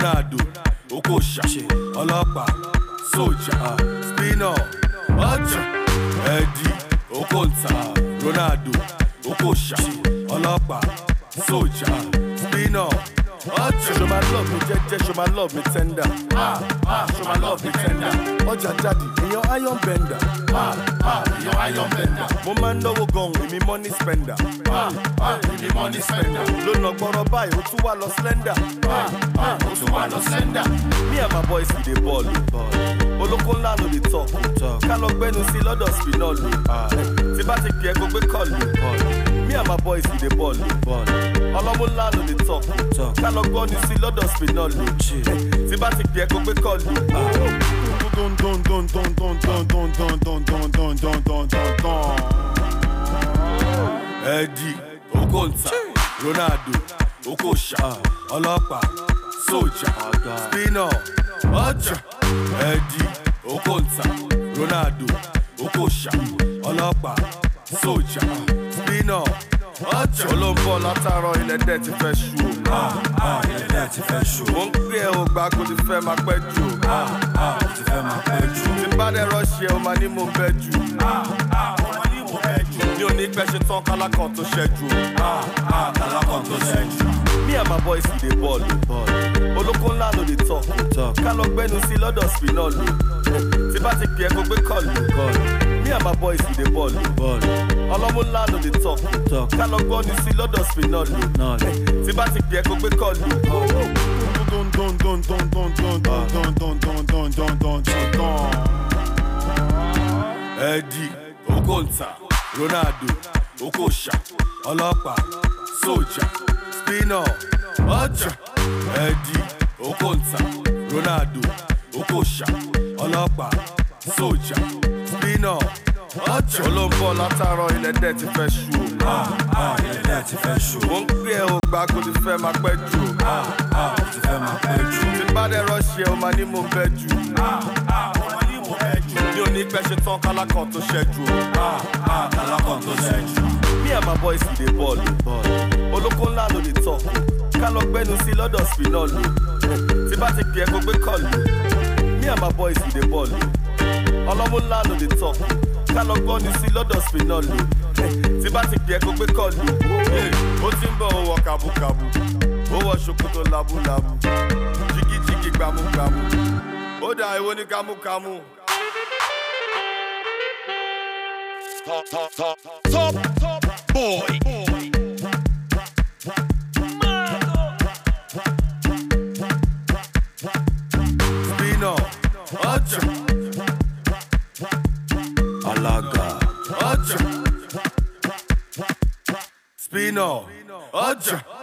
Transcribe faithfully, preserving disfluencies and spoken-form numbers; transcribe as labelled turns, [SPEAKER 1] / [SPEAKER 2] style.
[SPEAKER 1] Ronaldo, Okosha, Ọlọ́pàá, Soldier, Spinner, Ọjà, Eddie, Okonta, Ronaldo, Okosha, Ọlọ́pàá, Soldier, Spinner, Ọjà. Show my love me jẹ́jẹ́, show my love me tender. Ah, ah, show my love me tender. Ọjà jáde, èèyàn iron bender. Ah, ah, èèyàn iron bender. Mo máa ń náwó gan, èmi money spender. Ah, ah, èmi money spender. Lónà gbọ́rọ̀ báyìí, ó tún wà lọ slender. Ah, ah, ó tún wà lọ slender. Me and my boys we dey ball. Olóko ńlá ló dey talk. Ká lọ gbẹ́nu sí lọ́dọ̀ Spinall. Tí bá ti kí ẹ kó gbé kọ́ọ̀lù. Me and my boys we dey ball. Ọlọ́mú ńlá ló dey talk. Ká lọ gbọ́nu sí lọ́dọ̀ Spinall. Tí bá ti kí ẹ kó gbé kọ́ọ̀lù. Don don don don don don don don don don don don don don don. Eddie, Okonta, Ronaldo, Okosha, Ọlọ́pàá, Soldier, Spinall, Ọjà. Eddie, Okonta, Ronaldo, Okosha, Ọlọ́pàá, Soldier, Spinall, Ọjà. Olóńbọ̀ látàárọ̀ ilẹ̀ dẹ̀ ti fẹ́ ṣú o. Ah, ah, ilẹ̀ dẹ̀ ti fẹ́ ṣú o. Mo ń pè é o gbà kó ti fẹ́ máa pẹ́ jù o. Ah, ah, kó ti fẹ́ máa pẹ́ jù. Tí bá dẹ̀ rọ́ọ̀ṣì ẹ̀ o máa ní mo bẹ́ jù. Ah, ah, o máa ní mo bẹ́ jù. Mi ò ní pẹ́ ṣe tán kálákàn tó ṣẹ́jú o. Ah, ah, kálákàn tó ṣẹ́jú. Me and my boys we dey ball. Olóko ńlá ló dey talk. Ká lọ gbẹ́nu sí lọ́dọ̀ Spinall. Tí bá ti kí ẹ kó gbé kọ́ọ̀lù. Me and my boys we dey ball. Ọlọ́mú ńlá ló dey talk. Ká lọ gbọ́nu sí lọ́dọ̀ Spinall. Tí bá ti kí ẹ kó gbé kọ́ọ̀lù. Don don don don don don don don don don don don don don. Eddie, Okonta, Ronaldo, Okosha, Ọlọ́pàá, Soldier, Spinall, Ọjà. Eddie, Okonta, Ronaldo, Okosha, Ọlọ́pàá, Soldier, Spinall, Ọjà. Olóńbọ̀ látàárọ̀ ilẹ̀ dẹ̀ ti fẹ́ ṣú o. Ah, ah, ilẹ̀ dẹ̀ ti fẹ́ ṣú o. Mo ń pè é o gbà kó ti fẹ́ máa pẹ́ jù o. Ah, ah, kó ti fẹ́ máa pẹ́ jù. Tí bá dẹ̀ rọ́ọ̀ṣì ẹ̀ o máa ní mo bẹ́ jù. Ah, ah, o máa ní mo bẹ́ jù. Mi ò ní pẹ́ ṣe tán kálákàn tó ṣẹ́jú o. Ah, ah, kálákàn tó ṣẹ́jú. Me and my boys we dey ball. Olóko ńlá ló dey talk. Ká lọ gbẹ́nu sí lọ́dọ̀ Spinall. Tí bá ti kí ẹ kó gbé kọ́ọ̀lù. Me and my boys we dey ball. Ọlọ́mú ńlá ló dey talk. Ká lọ gbọ́nu sí lọ́dọ̀ Spinall. Tí bá ti kí ẹ kó gbé kọ́ọ̀lù. Ó ti ń bọ̀ ó wọ kàbúkàbú. Ó wọ ṣòkòtò lábúlábú. Jìgìjìgì gbàmúgbàmú. Ó dà èwo ní kámúkámú.
[SPEAKER 2] Top, top, top, top, top boy.
[SPEAKER 1] Spinall, Ọjà. Alaga, Ọjà. Spinall, Ọjà.